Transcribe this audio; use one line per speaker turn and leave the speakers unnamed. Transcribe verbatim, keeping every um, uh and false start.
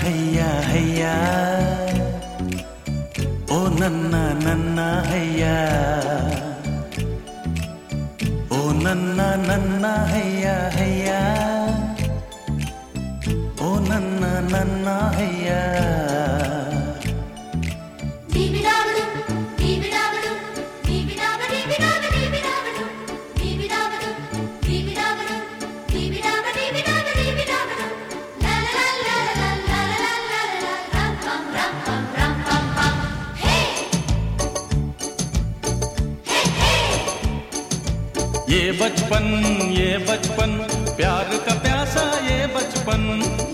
ಹಯ್ಯ ಹಯ್ಯ ಓ ನನ್ನ ನನ್ನ ಹಯ್ಯ ಓ ನನ್ನ ನನ್ನ ಹಯ್ಯ ಹಯ್ಯ ಓ ನನ್ನ ನನ್ನ ಹಯ್ಯ ये बचपन ये बचपन प्यार का प्यासा ये बचपन